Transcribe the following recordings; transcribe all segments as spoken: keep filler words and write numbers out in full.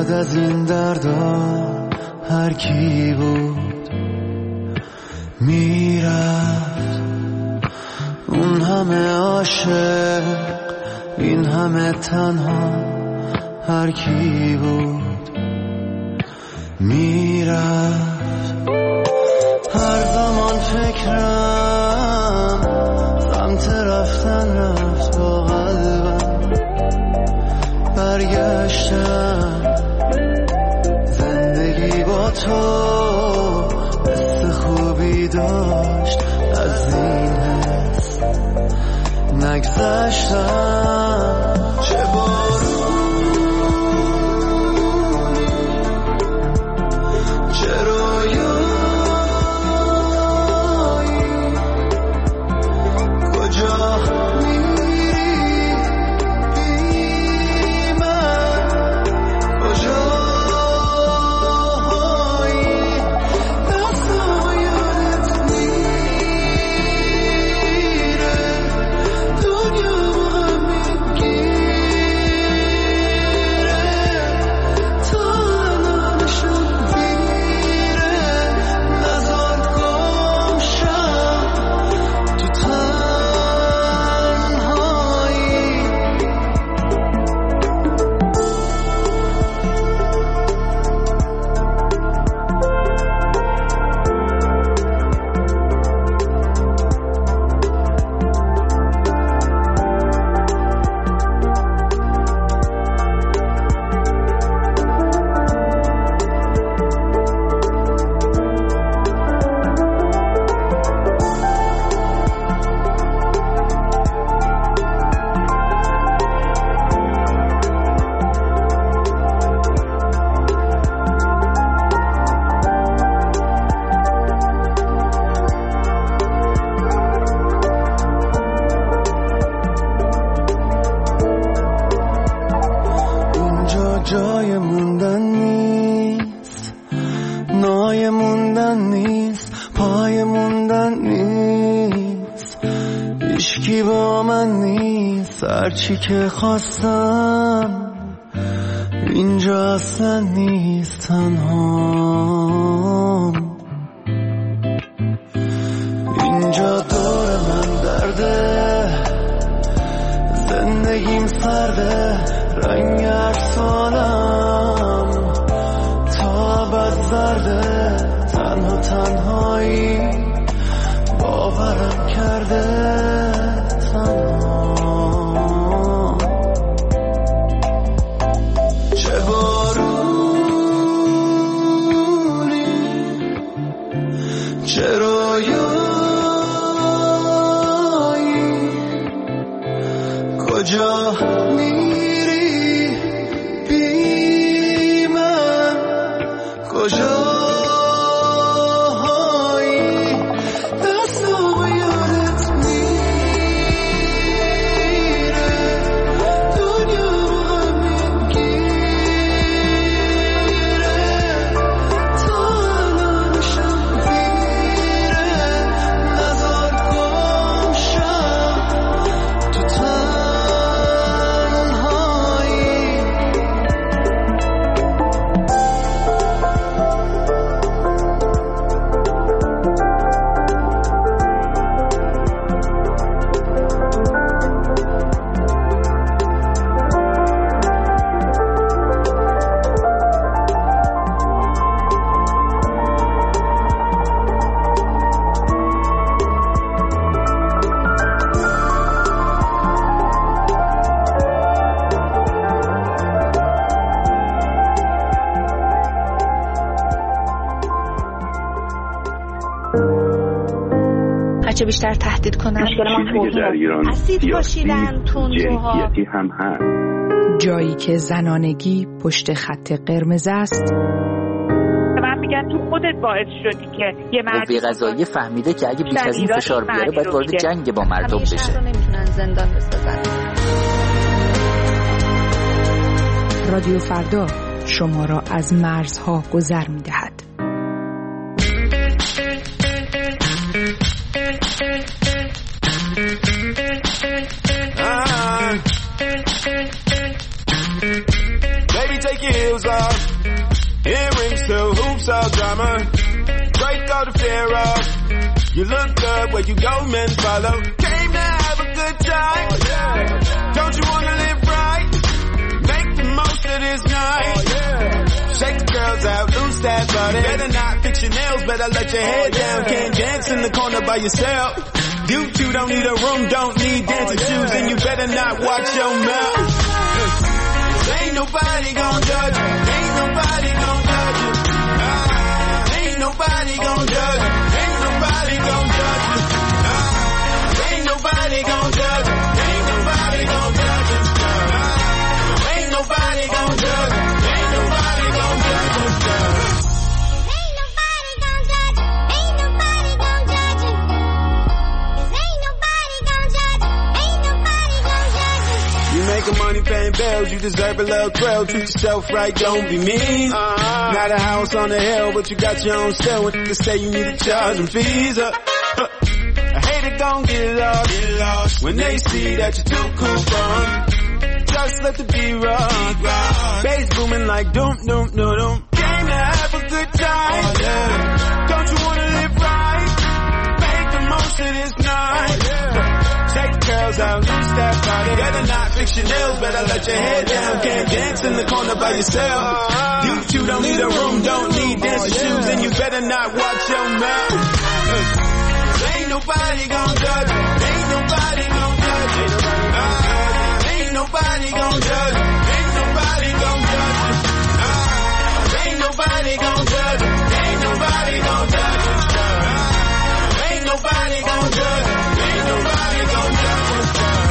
بعد از این دردا هر کی بود میرفت، اون همه عاشق این همه تنها، هر کی بود میرفت. هر زمان فکرم سمت رفتن رفت، با قلبم برگشتم. زندگی با تو حس خوبی داشت، از این حس نگذشتم. چه بارونی، چه رویایی، کجا میری بی من، کجایی دستم یادت میره، دنیا هم میگیره، تا الانشم دیره. نزار گم شم تو تنهایی. اینجا جای موندن نیست، نای موندن نیست، پای موندن نیست، هیچکی با من نیست. هرچی که خواستم اینجا اصلا نیست، تنهام. اینجا دور من درده، زندگیم سرده، رنگ ارسالم تا ابد زرده. تنها تنهایی باورم کرده، تنها. چه بارونی، چه رویایی، کجا میری بی من، کجایی دستم یادت میره، دنیا هم میگیره، تا الانشم دیره. نزار گم شم تو تنهایی. هرچه بیشتر تهدید کنن اسید پاشیدن تندروها. جنسیتی هم هست. جایی که زنانگی پشت خط قرمز است. من میگن تو خودت باعث شدی که یه مرد قوه قضاییه فهمیده که اگه بیش از این فشار بیاره باید وارد جنگ با مردم بشه. همیشه رو نمیتونن زندان بسازن. رادیو فردا شما را از مرزها گذر می‌دهد. Baby, take your heels off. glamour. Break all the fear off. You look good where you go, men follow. Came to have a good time. Oh, yeah. Don't you wanna live right? Make the most of this night. Oh, yeah. Shake the girls out, lose that body. Better not fix your nails, better let your head oh, yeah. down. Can't dance in the corner by yourself. You two don't need a room, don't need dancing oh, yeah. shoes, and you better not watch your mouth. Ain't nobody gon' judge you. Ain't nobody gon' judge you. Ah, ain't nobody gon' judge you. Ain't nobody gon' judge you. Ah, ain't nobody gon' judge you. Ain't nobody gon' judge you. Ah, ain't nobody gon' judge you. Ain't nobody gon' judge you. Ain't nobody gon' judge you. Ain't nobody gon' judge you. 'Cause ain't nobody gon' judge you. Ain't nobody gon' judge you. You making money paying bills, you deserve a little thrill. Treat yourself right, don't be mean. Uh-huh. Not a house on the hill, but you got your own still. When you say you need to charge them fees up. I hate it, gon' get lost. Get lost when they see that you're too cool for them. Just let the beat rock. Bass booming like doom, doom, doom, doom. Came to have a good time. Oh, yeah. Don't you wanna live right? Make the most of this night. Oh, yeah. Take the girls out, lose that body. Better not fix your nails, better let your head down. Can't dance in the corner by yourself. You two don't need a room, don't need dancing shoes, and you better not watch your mouth. Ain't nobody gon' judge you. Ain't nobody gon' judge you. Ah, ain't nobody gon' judge you. Ain't nobody gon' judge you. Ah, ain't nobody gon' judge you. Ain't nobody gon' judge you. Ah, ain't nobody gon' judge you. Ain't nobody gon' judge you.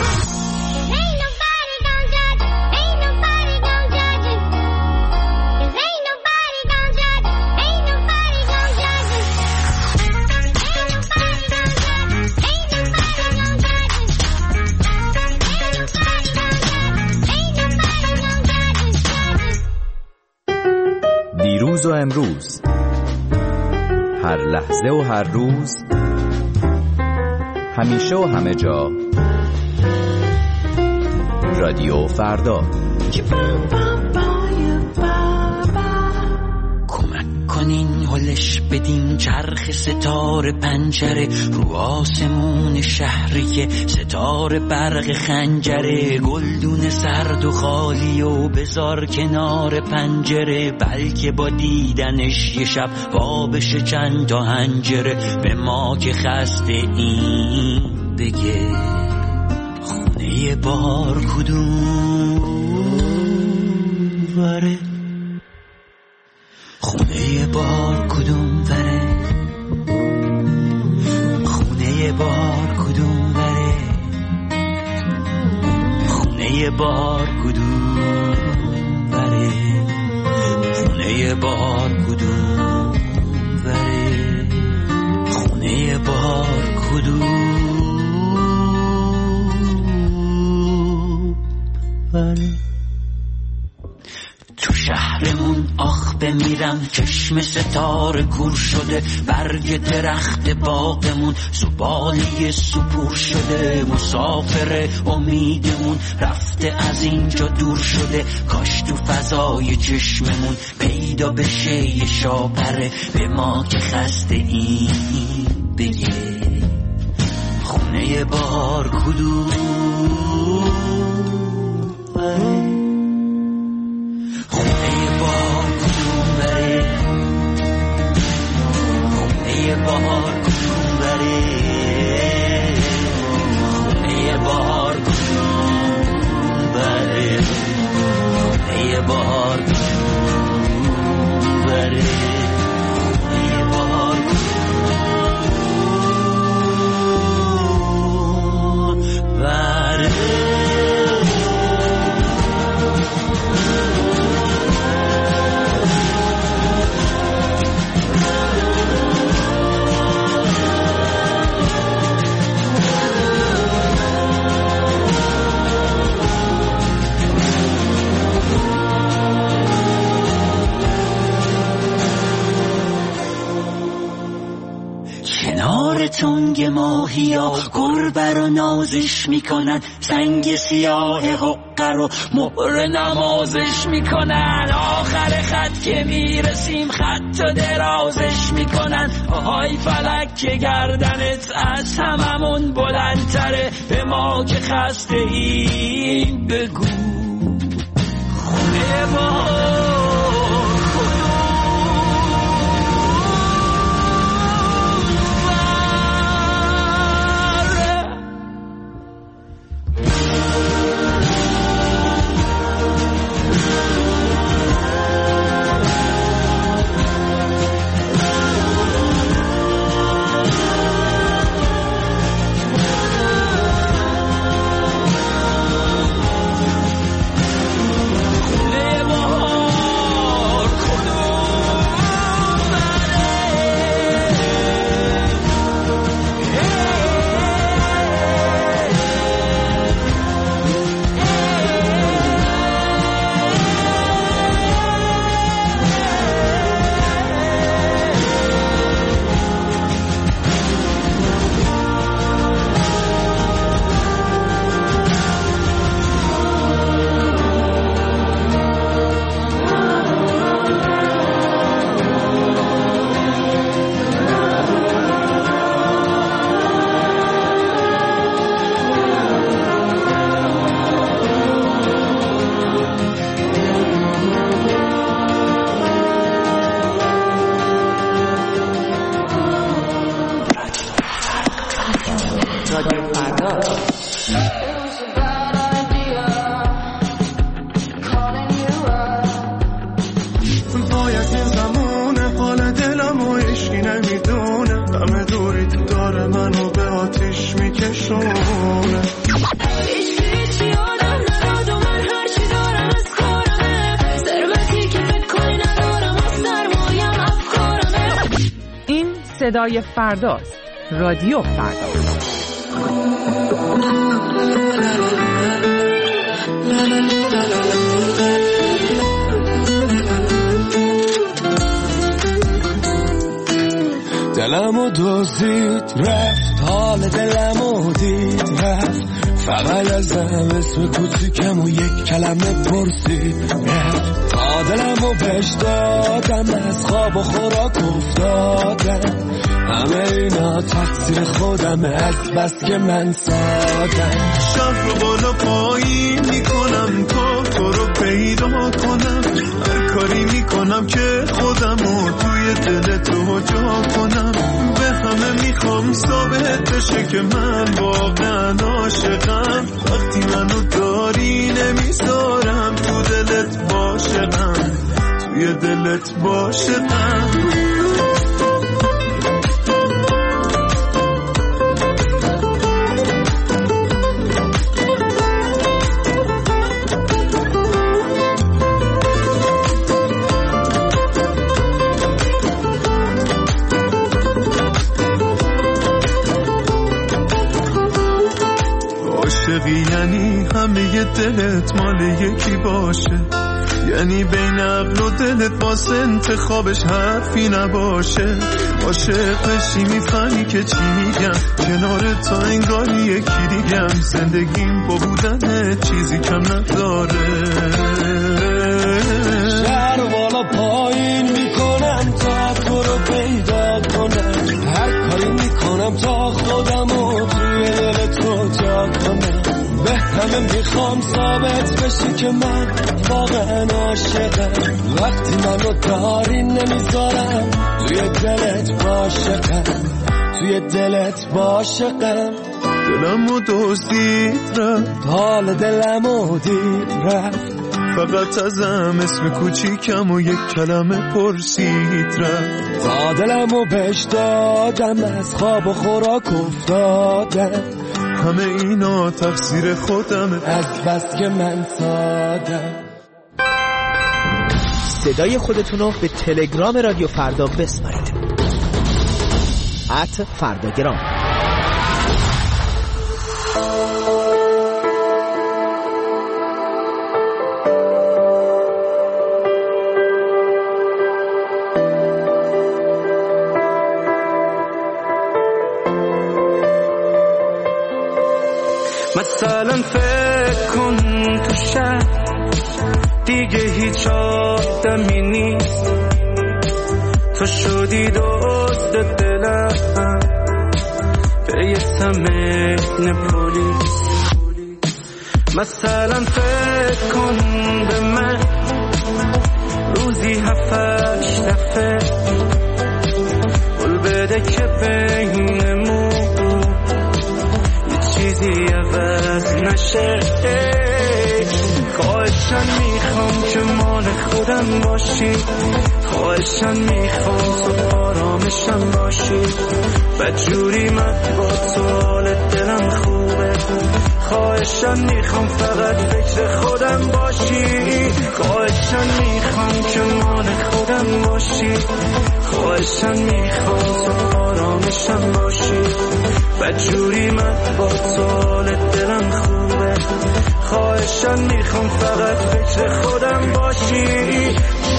Ain't nobody gon' judge you. Ain't nobody gon' judge you. 'Cause ain't nobody gon' judge you. Ain't nobody gon' judge you. Ain't nobody gon' judge you. Ain't nobody gon' judge you. Ain't nobody gon' judge you. Ain't nobody gon' judge you. دیروز و امروز، هر لحظه و هر روز، همیشه و همه جا، رادیو فردا. کمک کنین هلش بدین چرخ ستاره پنجره رو آسمون شهری که ستاره برق خنجره گلدون سرد و خالی و بذار کنار پنجره بلکه با دیدنش یه شب وا بشه چند تا حنجره به ما که خسته این بگه خونه بار کدوم وره خونه بار کدوم وره خونه بار کدوم وره خونه بار کدوم وره خونه بار کدوم وره خونه بار کدوم وره تو شهرمون آخ بمیرم چشم ستاره کور شده برگ درخت باغمون زباله سپور شده مسافر امیدمون رفته از اینجا دور شده کاش تو فضای چشممون پیدا بشه یه شاپره به ما که خسته این بگه خونه بار کدوم خونه بار کدوم بره خونه بار کدوم بره خونه بار کدوم بره خونه بار کدوم بره خونه بار کدوم بره رنگ ماهیا گربه رو نازش میکنن، سنگ سیاه حقه رو مهر نمازش میکنن. آخر خط که میرسیم خط و درازش میکنن. آهای فلک که گردنت از هممون بلندتره، به ما که خسته این بگو خونه ما صدای فرداست. رادیو فردا. دلمو دزدید رفت، حال دلمو دید رفت، فقط ازم اسم کوچیکم و یک کلمه پرسید رفت. تا دلمو بهش دادم، از خواب و خوراک افتادم، همه اینا تقصیر خودمه از بس که من سادم. شب رو بالا پایین میکنم تا تو رو پیدا کنم، هر کاری میکنم که خودمو توی دل تو جا کنم. به همه میخوام ثابت بشه که من واقعا عاشقم، وقتی منو داری نمیذارم تو دلت باشم، توی دلت باشم. یعنی همه دلت مال یکی باشه، یعنی بین عقل و دلت باز انتخابش حرفی نباشه. عاشق بشی میفهمی که چی میگم، کنار تا انگاری یکی دیگم، زندگیم با بودن چیزی کم نداره. شهر و بالا پایین میکنم تا تو رو پیدا کنم، هر کاری میکنم تا خودمو توی دل تو جا کنم. به همه میخوام ثابت بشی که من واقعا عاشقم، وقتی منو داری نمیذارم توی دلت باشقم، توی دلت باشقم. دلمو دزدید رفت، حال دلمو دید رفت، فقط ازم اسم کوچیکم و یک کلمه پرسید رفت. تا دلمو بهش دادم، از خواب و خوراک افتادم، همه اینا تقصیر خودمه از بس که من سادم. صدای خودتونو به تلگرام رادیو فردا بسپارید. ات فرداگرام. مثلا فکر کن تو شهر دیگه هیچ آدمی نیست، تو شدی دوست دلم بیستم این پولیس. مثلا فکر کن به من روزی هفتش دفعه قول بده که بینمون یه چیزی عوض نشه. خواهشن میخوام که مال خودم باشی، خواهشن میخوام تو آرامشم باشی، بدجوری من با تو حال دلم خوبه. خواهشن میخوام فقط فکر خودم باشی، خواهشن میخوام که مال خودم باشی، خواهشن میخوام تو آرامشم باشی، بدجوری من با تو حال دلم خوبه. خواهشن میخوام فقط فکر خودم باشی.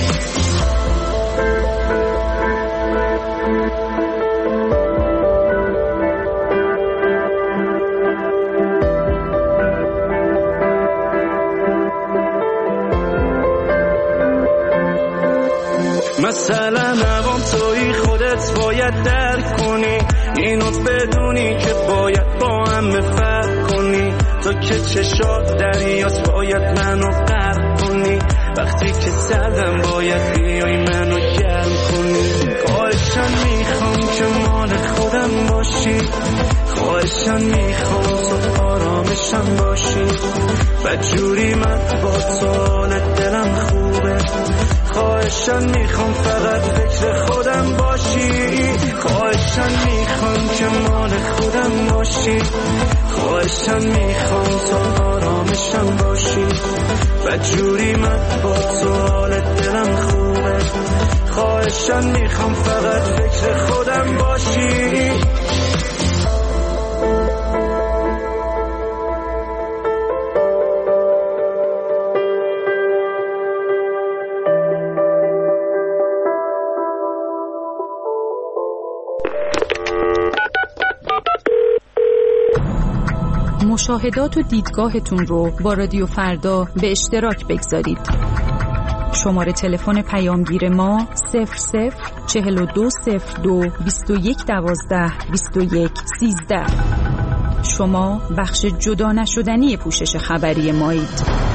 مثلا نوام توی خودت باید درک کنی، اینو بدونی که باید با هم فرق کنی، تو که چشات دریاست باید منو غرق کنی، وقتی که سردم باید بیای منو گرم کنی. خواهشن میخوام که مال خودم باشی، خواهشن میخوام تو آرامشم باشی، بدجوری من با تو حال دلم خوبه. خواهشن میخوام فقط فکر خودم باشی، خواهشن میخوام که مال خودم باشی، خواهشن میخوام تو آرامشم باشی، بدجوری من با تو حال دلم خوبه. خواهشن میخوام فقط فکر خودم باشی. مشاهدات و دیدگاهتون رو با رادیو فردا به اشتراک بگذارید. شماره تلفن پیامگیر ما صفر صفر چهل و دو صفر دو بیست و یک دوازده بیست و یک سیزده. شما بخش جدا نشدنی پوشش خبری مایید.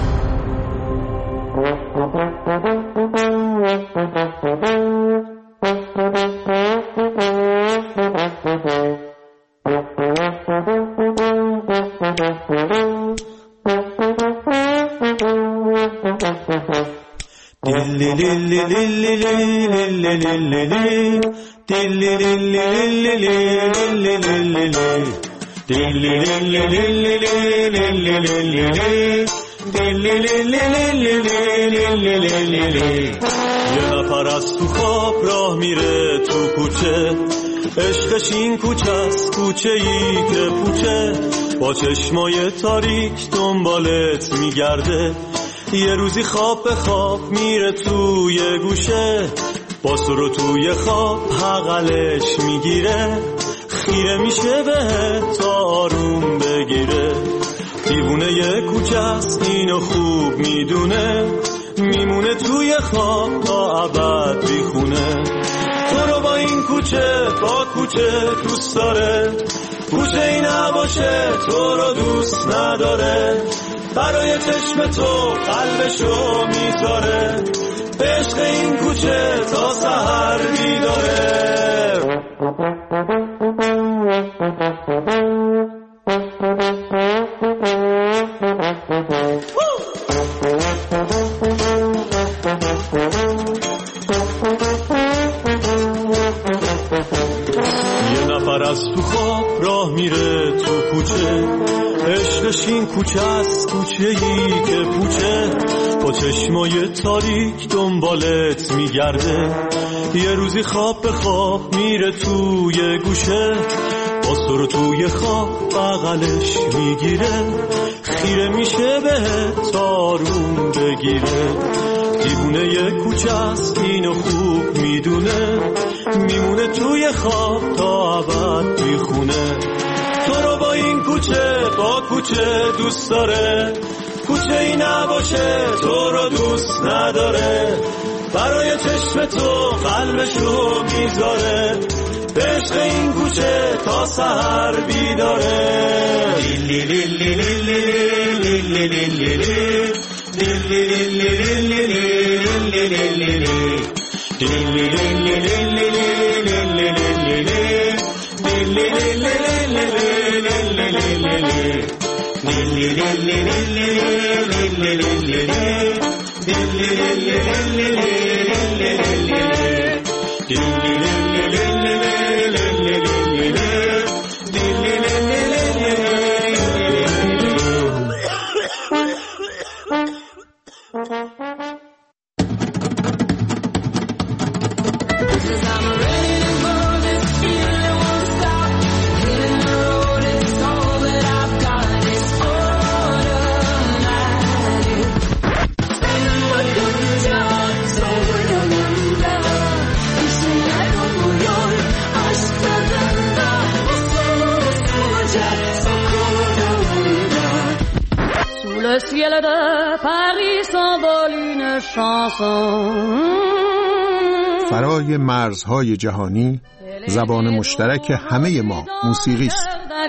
یه نفر از تو خواب راه میره تو کوچه، عشقش این کوچه است، کوچه ای که پوچه، با چشمای تاریک دنبالت میگرده. یه روزی خواب به خواب میره توی گوشه، با سر و توی خواب حقلش میگیره، خیره میشه به تا آروم بگیره. دیوونه یه کوچه است اینو خوب میدونه، میمونه توی خواب تا ابد بیخونه. تو رو با این کوچه با کوچه دوست داره، کوچه ای نباشه تو رو دوست نداره، برای چشم تو قلبشو میذاره، به عشق این کوچه تا سحر بیداره. یه نفر از تو خواب راه میره تو کوچه، عشقش این کوچه است، کوچه ای که پوچه، با چشمای تاریک دنبالت میگرده. یه روزی خواب به خواب میره توی گوشه، با سر توی خواب بغلش میگیره، خیره میشه به تا آروم بگیره. دیوونه یه کوچه است اینو خوب میدونه، میمونه توی خواب تا ابد میخونه. تو رو با این کوچه با کوچه کوچه دوست داره، کوچه ای نباشه تو رو دوست نداره، برای چشم تو قلبشو میذاره، به عشق این کوچه تا سحر بیداره. لیلی لیلی لیلی لیلی لیلی لیلی لیلی فرای مرزهای جهانی، زبان مشترک همه ما موسیقی است.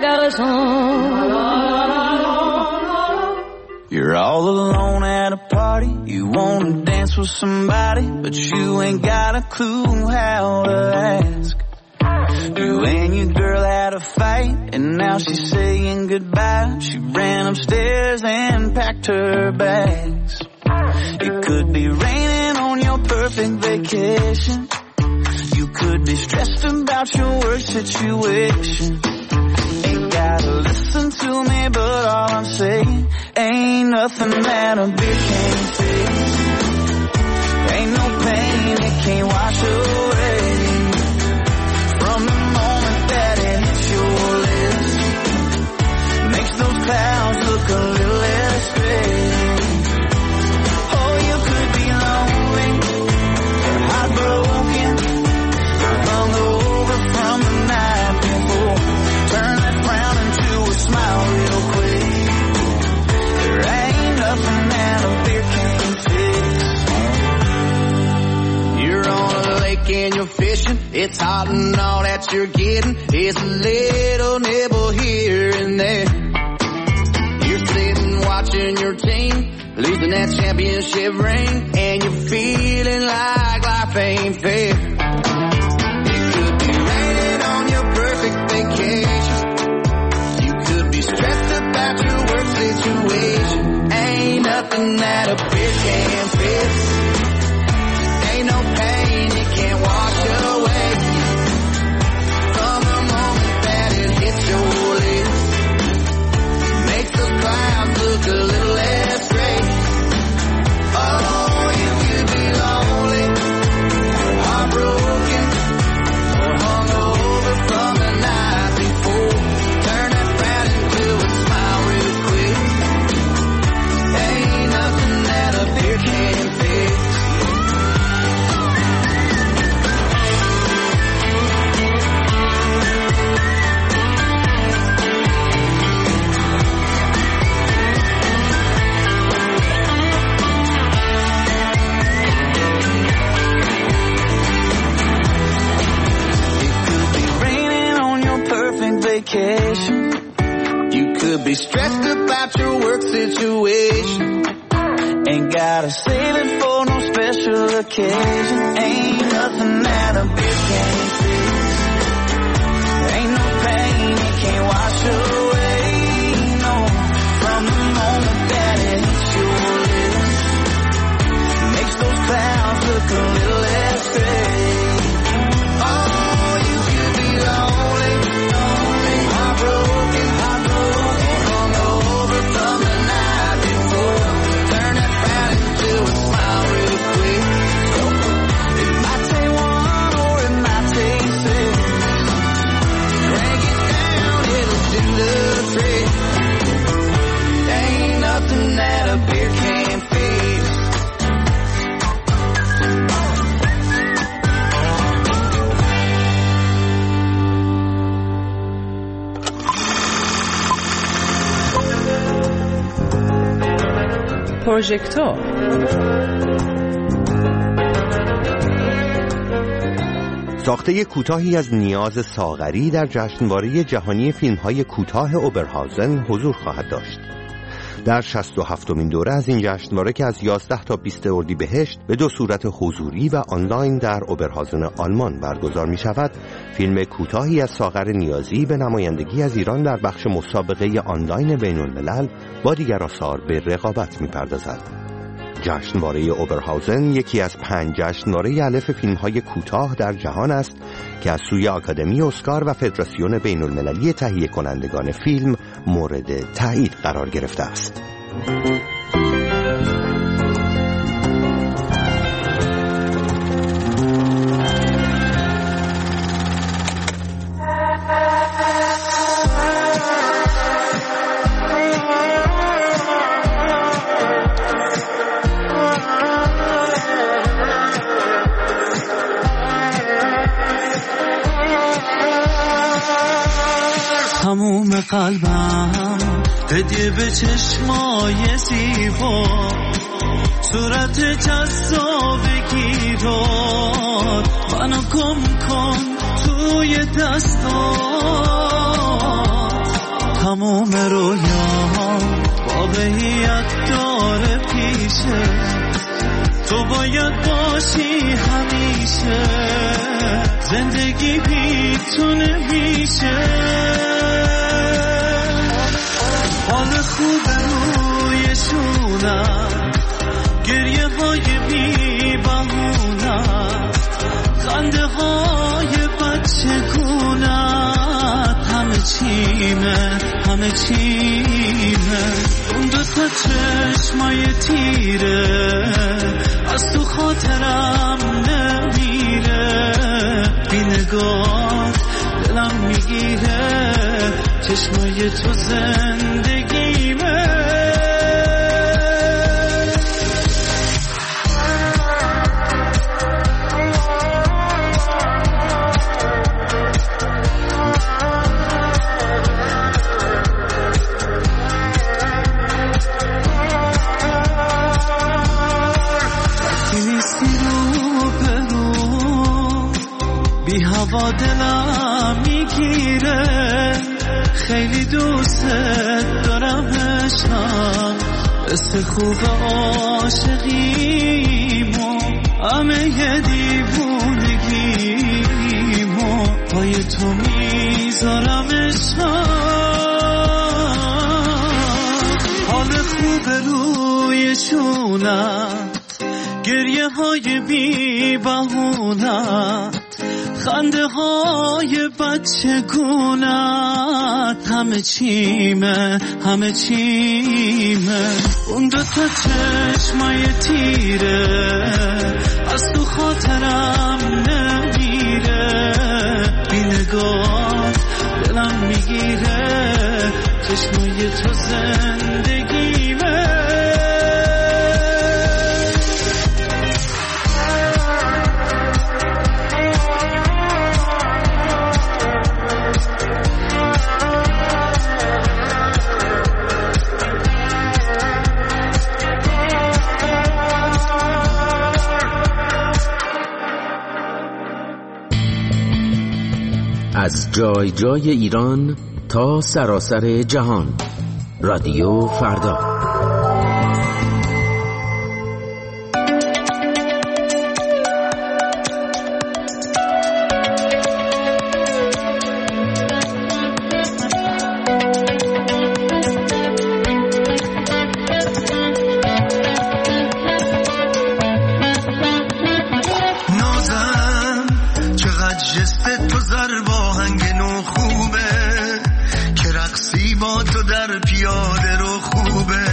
You're all alone at a party, you wanna dance with somebody, but you ain't got a clue how to ask. You and your girl had a fight, and now she's saying goodbye. She ran upstairs and packed her bags. It could be raining on your perfect vacation. You could be stressed about your work situation. Ain't gotta listen to me, but all I'm saying ain't nothing that a beer can't fix. Ain't no pain it can't wash away. From the moment that it hits your lips, makes those clouds look a little less gray. Oh, you could be lonely, or heartbroken, or hungover from the night before. Turn that frown into a smile real quick. There ain't nothing that a beer can't fix. You're on a lake and you're fishing. It's hot and all that you're getting is a little nibble here and there. You're sitting watching your team losing that championship ring, and you're feeling like life ain't fair. It could be raining on your perfect vacation. You could be stressed about your work situation. Ain't nothing that a beer can't fix. Ain't no pain it can't wash away. From the moment that it hits your lips, makes those clouds look a little less gray. Oh, you could be lonely, or heartbroken, or hungover from the night before. Turn that frown into a smile real quick. Ain't nothing that a beer can't fix. Vacation. You could be stressed about your work situation. Ain't gotta save it for no special occasion. Ain't nothing that a beer can't fix. Ain't no pain it can't wash away. No, from the moment that it hits your lips, makes those clouds look a little less gray. Oh, you could be lonely, broken, heartbroken, hungover from the night before. Turn that frown into a smile real quick. It might take one or it might take six. Crank it down, it'll do the trick. Ain't nothing that a beer can't fix. پروژکتور. ساخته کوتاهی از نیاز ساغری در جشنواره جهانی فیلم‌های کوتاه اوبرهاوزن حضور خواهد داشت. در شصت و هفتمین دوره از این جشنواره که از یازده تا بیست اردیبهشت به دو صورت حضوری و آنلاین در اوبرهاوزن آلمان برگزار می شود، فیلم کوتاهی از ساغر نیازی به نمایندگی از ایران در بخش مسابقه آنلاین بین الملل با دیگر آثار به رقابت می پردازد. جشنواره اوبرهاوزن یکی از پنج جشنواره الف فیلم‌های کوتاه در جهان است که از سوی آکادمی اسکار و فدراسیون بین المللی تهیه کنندگان فیلم مورد تایید قرار گرفته است. تموم قلبم هدیه به چشمای زیبا، صورت جذابگی داد، منو گم کن توی دستات. تموم رویام واقعیت داره پیشه، تو باید باشی همیشه، زندگی بیتونه میشه. حال خوب رویشونم، گریه های بی بهونم، خنده های بچه گونم، همه چیمه همه چیمه. اون دو تا چشمای تیره از تو خاطرم نمیره، بی نگاه دلم میگیره، چشمای تو زندگیمه. بی هوا دلم میگیره، خیلی دوست دارم عشقم، مثل خوب عاشقیمو، همه ی دیوونگیمو پای تو میذارم عشقم. حال خوب رویشونم، گریه های بی بهونم، خنده های بچه گونت، همه چیمه همه چیمه. اون دو تا چشمای تیره از تو خاطرم نمیره، بی نگاه دلم میگیره، چشمای تو زندگیمه. از جای جای ایران تا سراسر جهان، رادیو فردا. با تو در پیاده رو خوبه،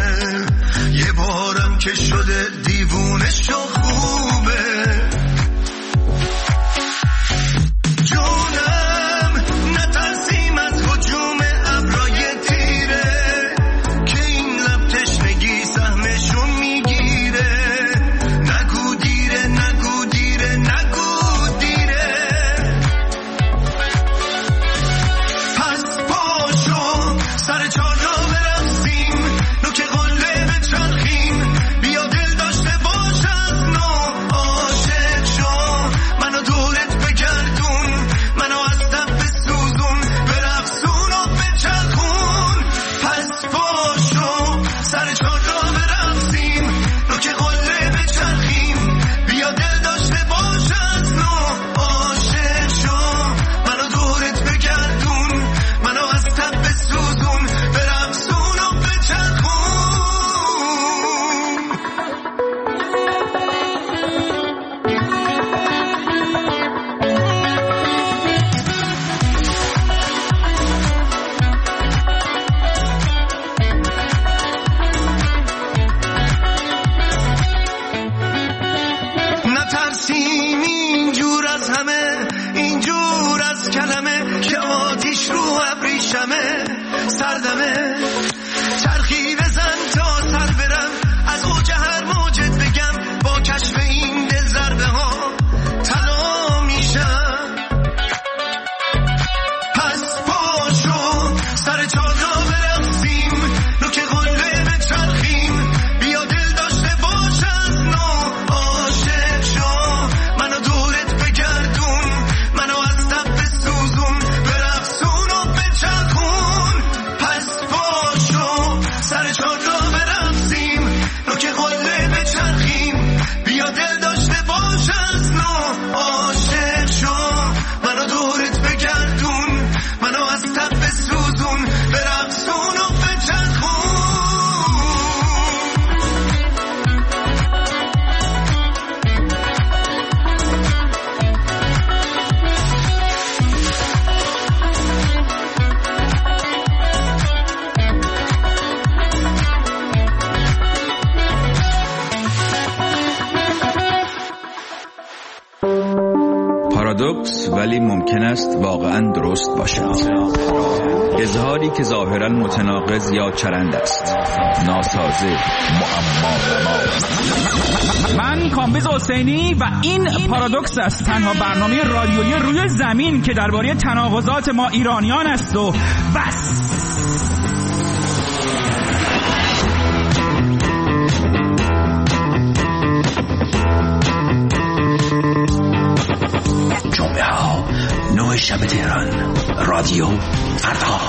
کلمه که آتیش رو ابریشمه سردمه چرخی بزن تا سر برم از اوج هر موجت بگم با کشف این دل ضربه ها تنها میشم پس پاشو سر چادر برقصیم نوک قله بچرخیم بیا دل داشته باش از نو عاشق شو منو دورت بگردون منو از تب بسوزون برقصون و بچرخون پس پاشو سر چادر برقصیم نوک قله بچرخیم بیا دل داشته باش از نو عاشق شو منو دورت بگردون منو از تب بسوزون برقصون و بچرخون پارادوکس ولی ممکن است واقعا درست باشد. اظهاری که ظاهرا متناقض یا چرند است، ناسازه، معما. من کامبیز حسینی و این پارادوکس است، تنها برنامه رادیویی روی زمین که درباره تناقضات ما ایرانیان است و بس. جمعه ها نه شب تهران، رادیو فردا.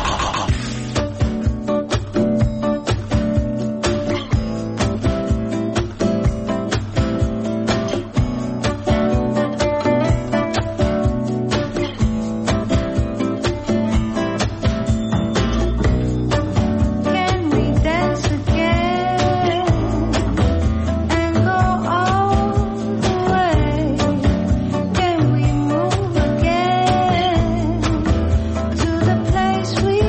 We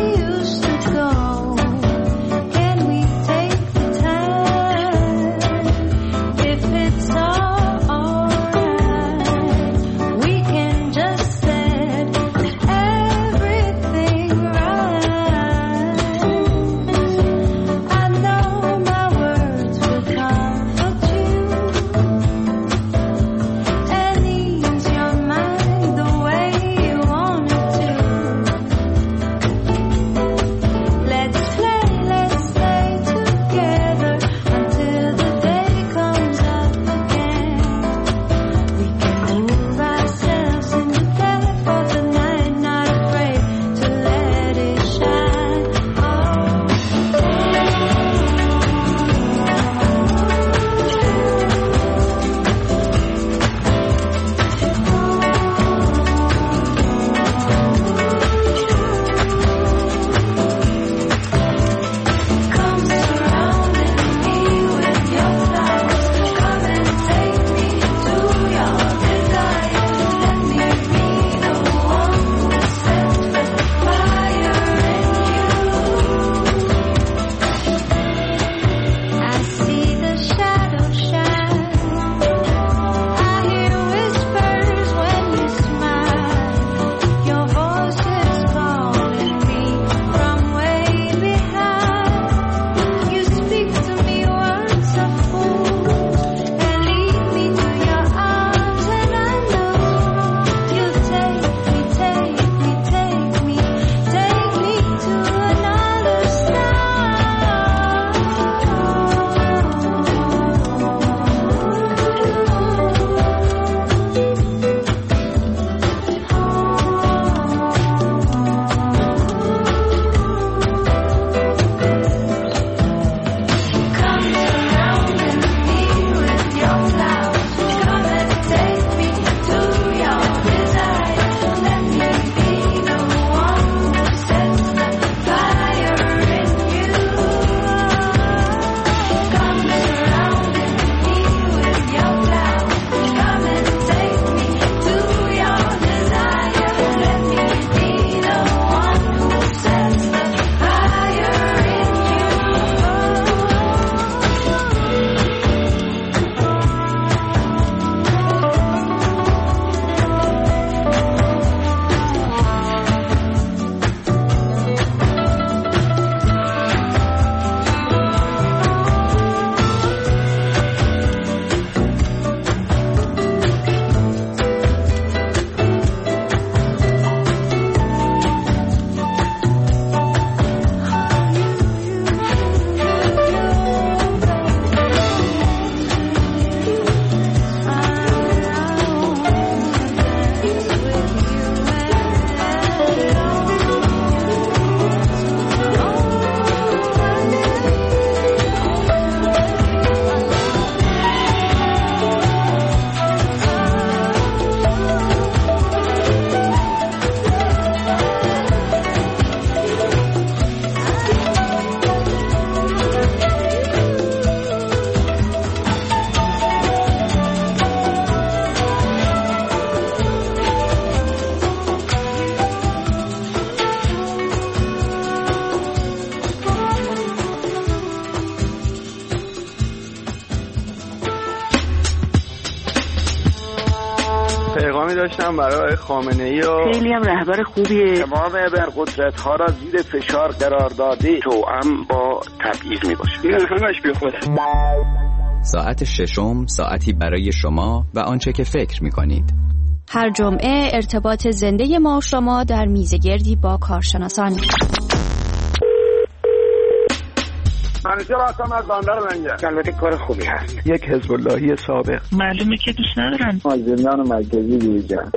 پیغامی داشتم برای خامنه‌ای و خیلی هم رهبر خوبیه. تمام ابرقدرت‌ها را زیر فشار قرار داده توأم با تبعیض میباشه. این همش بیخوده. ساعت ششم ساعتی برای شما و آنچه که فکر می‌کنید. هر جمعه ارتباط زنده ما و شما در میزگردی با کارشناسان. منیجر هستم از بندر منجر. البته کار خوبی هست. یک حزب اللهی سابق. معلومه که دوست ندارن. از زندان مرکزی بیرون.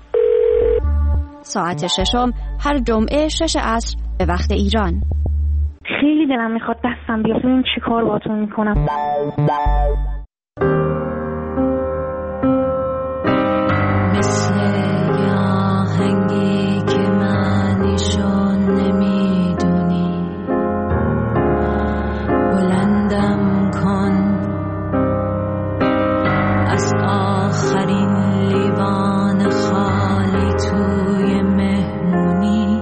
ساعت ششم هر جمعه شش عصر به وقت ایران. خیلی دلم میخواد دستم بیاد ببینم چی کار باهاتون میکنم. مثل یه آهنگی که معنیشون نمیدونی، بلندم کن از آخرین لیوان خالی توی مهمونی،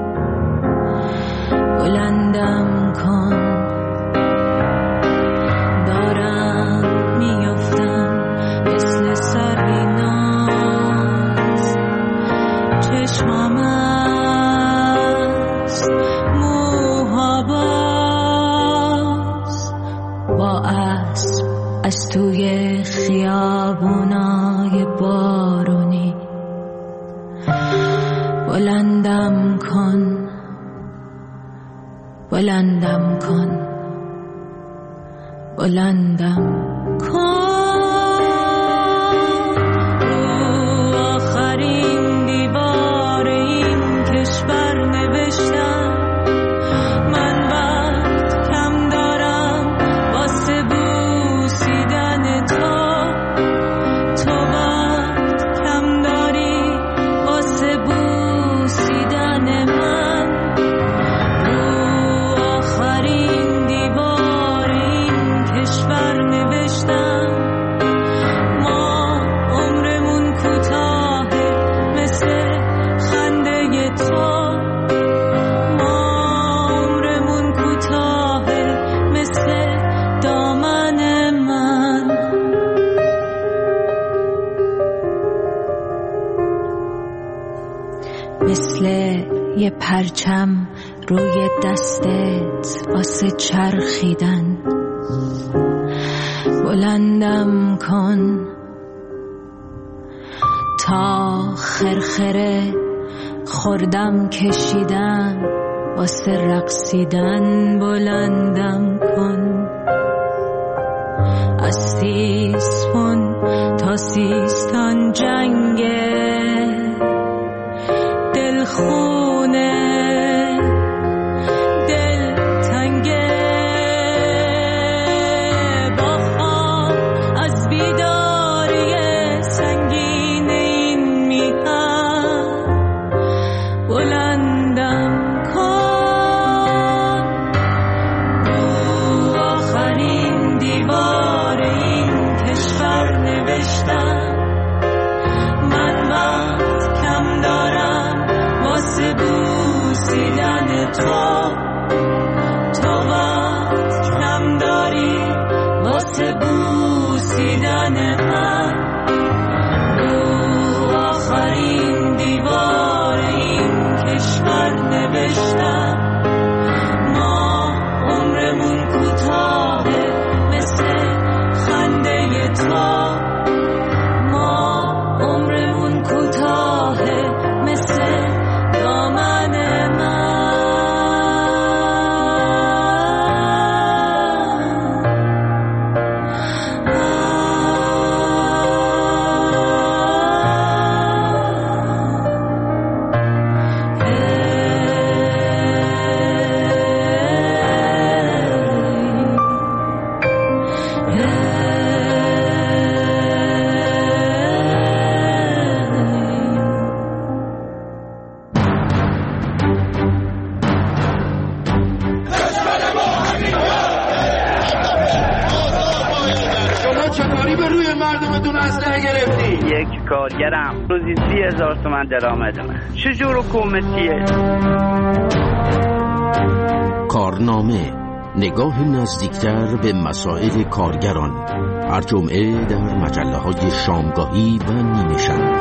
بلندم کن دارم میفتم مثل سریناز، چشمام است موها باز، با اسب از توی خیابونای بارونی، بلندم کن بلندم کن بلندم کن. رو آخرین دیوار این کشور نوشتم من وقت کم دارم واسه بوسیدن تو، تو وقت کم داری واسه بوسیدن من. رو آخرین دیوار این کشور نوشتم ما عمرمون کوتاهه مثل خنده تو، ما عمرمون کوتاهه مثل دامن من. مثل یه پرچم روی دستت واسه چرخیدن، بلندم کن تا خرخره خوردم کشیدم واسه رقصیدن، بلندم کن از سیسفون تا سیستان جنگه دلخونه دل تنگه، با خواب از بیداری سنگین این میهن، بلندم کن. رو آخرین دیوار این کشور نوشتم من وقت کم دارم واسه بوسیدن تو، تو وقت کم داری واسه بوسیدن من. رو آخرین دیوار این کشور نوشتم ما عمرمون کوتاهه مثل خنده تو، ما عمرمون کوتاهه مثل دامن من. یک کارگرم روزی سی هزار تومن درآمدمه. چجور حکومتیه؟ کارنامه نگاه نزدیکتر به مسائل کارگران، هر جمعه در مجله های شامگاهی و نیمه شب.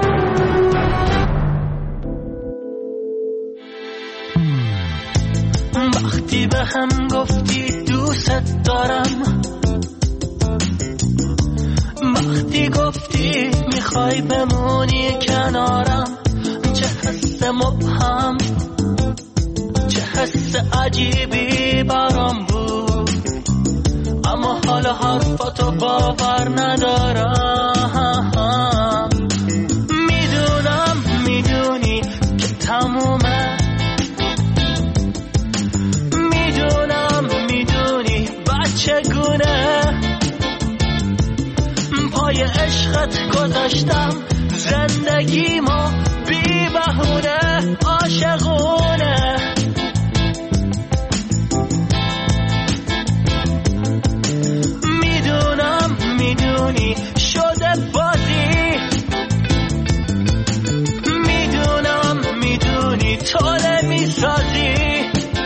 وقتی به هم گفتی دوست دارم، وقتی گفتی میخوای بمونی کنارم، چه حس مبهم، چه حس عجیبی برام بود، اما حالا حرفاتو باور ندارم. میدونم میدونی که تمومه، میدونم میدونی بچگونه، پای عشقت گذاشتم زندگیمو بی بهونه عاشقونه. میدونم میدونی شده بازی، میدونم میدونی توله میسازی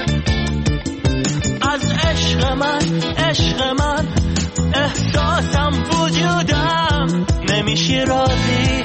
از عشق من، عشق من احساسم وجودم نمیشی راضی.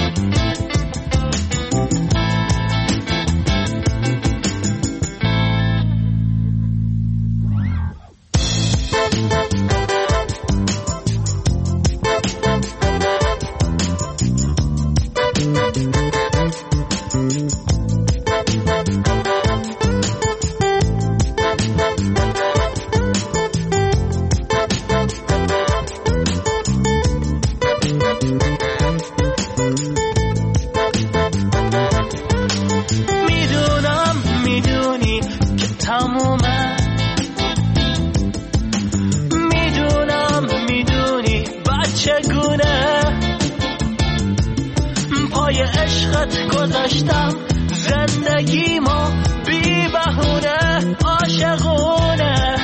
گذاشتم زندگیمو بی بهونه عاشقونه.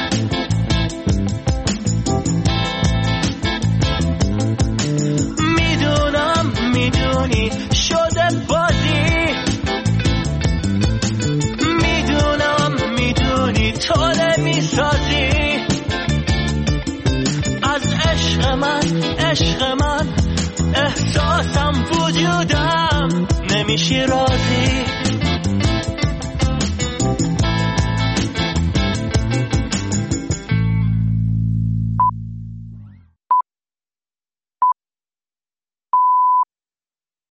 میدونم میدونی شده بازی، میدونم میدونی توله میسازی از عشق من، عشق من احساسم وجودم نمیشی راضی.